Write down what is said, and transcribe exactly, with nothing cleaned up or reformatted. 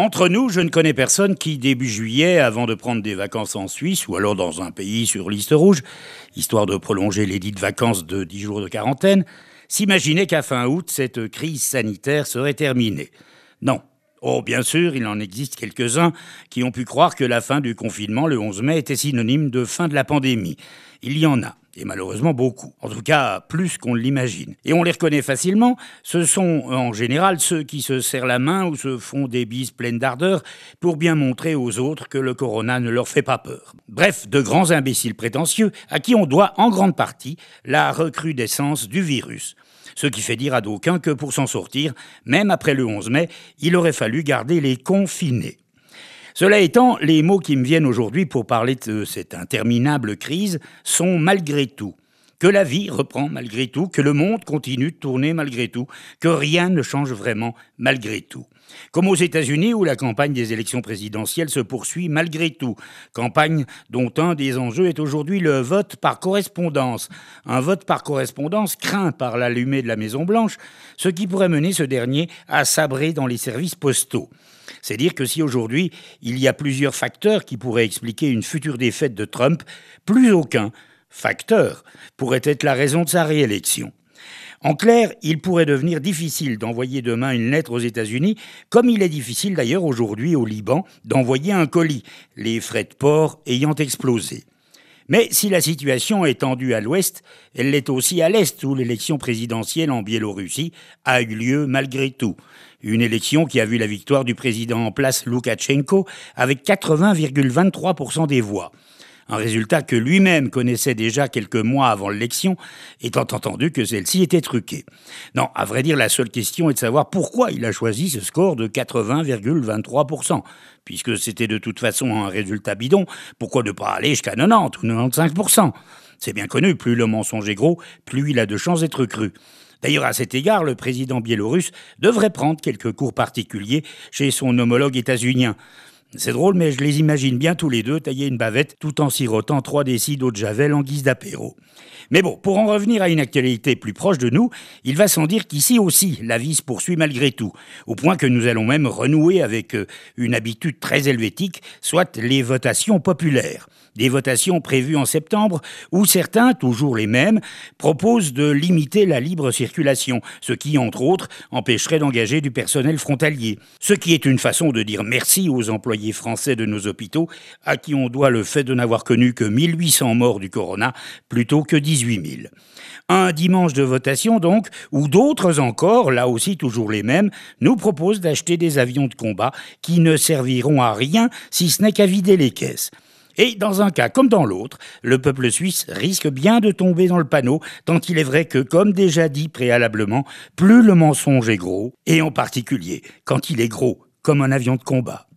Entre nous, je ne connais personne qui, début juillet, avant de prendre des vacances en Suisse ou alors dans un pays sur liste rouge, histoire de prolonger les dites vacances de dix jours de quarantaine, s'imaginait qu'à fin août, cette crise sanitaire serait terminée. Non. Oh, bien sûr, il en existe quelques-uns qui ont pu croire que la fin du confinement le onze mai était synonyme de fin de la pandémie. Il y en a. Et malheureusement beaucoup. En tout cas, plus qu'on l'imagine. Et on les reconnaît facilement. Ce sont en général ceux qui se serrent la main ou se font des bises pleines d'ardeur pour bien montrer aux autres que le corona ne leur fait pas peur. Bref, de grands imbéciles prétentieux à qui on doit en grande partie la recrudescence du virus. Ce qui fait dire à d'aucuns que pour s'en sortir, même après le onze mai, il aurait fallu garder les confinés. Cela étant, les mots qui me viennent aujourd'hui pour parler de cette interminable crise sont malgré tout. Que la vie reprend malgré tout, que le monde continue de tourner malgré tout, que rien ne change vraiment malgré tout. Comme aux États-Unis où la campagne des élections présidentielles se poursuit malgré tout. Campagne dont un des enjeux est aujourd'hui le vote par correspondance. Un vote par correspondance craint par l'allumée de la Maison-Blanche, ce qui pourrait mener ce dernier à sabrer dans les services postaux. C'est dire que si aujourd'hui, il y a plusieurs facteurs qui pourraient expliquer une future défaite de Trump, plus aucun facteur pourrait être la raison de sa réélection. En clair, il pourrait devenir difficile d'envoyer demain une lettre aux États-Unis, comme il est difficile d'ailleurs aujourd'hui au Liban d'envoyer un colis, les frais de port ayant explosé. Mais si la situation est tendue à l'ouest, elle l'est aussi à l'est, où l'élection présidentielle en Biélorussie a eu lieu malgré tout. Une élection qui a vu la victoire du président en place Loukachenko avec quatre-vingts virgule vingt-trois pour cent des voix. Un résultat que lui-même connaissait déjà quelques mois avant l'élection, étant entendu que celle-ci était truquée. Non, à vrai dire, la seule question est de savoir pourquoi il a choisi ce score de quatre-vingts virgule vingt-trois pour cent. Puisque c'était de toute façon un résultat bidon, pourquoi ne pas aller jusqu'à quatre-vingt-dix ou quatre-vingt-quinze pour cent? C'est bien connu, plus le mensonge est gros, plus il a de chances d'être cru. D'ailleurs, à cet égard, le président biélorusse devrait prendre quelques cours particuliers chez son homologue états-unien. C'est drôle, mais je les imagine bien tous les deux tailler une bavette tout en sirotant trois décis d'eau de javel en guise d'apéro. Mais bon, pour en revenir à une actualité plus proche de nous, il va sans dire qu'ici aussi, la vie se poursuit malgré tout, au point que nous allons même renouer avec une habitude très helvétique, soit les votations populaires. Des votations prévues en septembre, où certains, toujours les mêmes, proposent de limiter la libre circulation, ce qui, entre autres, empêcherait d'engager du personnel frontalier. Ce qui est une façon de dire merci aux employés français de nos hôpitaux, à qui on doit le fait de n'avoir connu que mille huit cents morts du corona, plutôt que dix-huit mille. Un dimanche de votation donc, où d'autres encore, là aussi toujours les mêmes, nous proposent d'acheter des avions de combat qui ne serviront à rien si ce n'est qu'à vider les caisses. Et dans un cas comme dans l'autre, le peuple suisse risque bien de tomber dans le panneau, tant il est vrai que, comme déjà dit préalablement, plus le mensonge est gros, et en particulier quand il est gros comme un avion de combat.